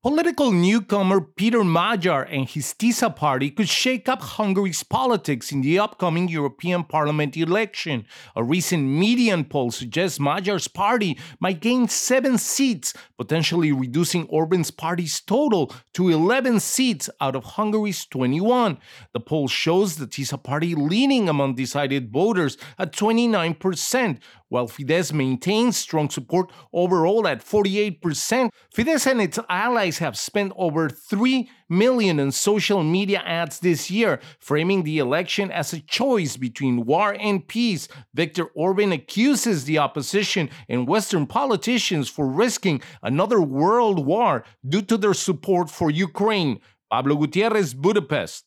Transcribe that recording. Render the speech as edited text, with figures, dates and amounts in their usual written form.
Political newcomer Peter Magyar and his TISA party could shake up Hungary's politics in the upcoming European Parliament election. A recent median poll suggests Magyar's party might gain 7 seats, potentially reducing Orban's party's total to 11 seats out of Hungary's 21. The poll shows the TISA party leading among decided voters at 29%, while Fidesz maintains strong support overall at 48%. Fidesz and its allies have spent over $3 million on social media ads this year, framing the election as a choice between war and peace. Viktor Orban accuses the opposition and Western politicians for risking another world war due to their support for Ukraine. Pablo Gutierrez, Budapest.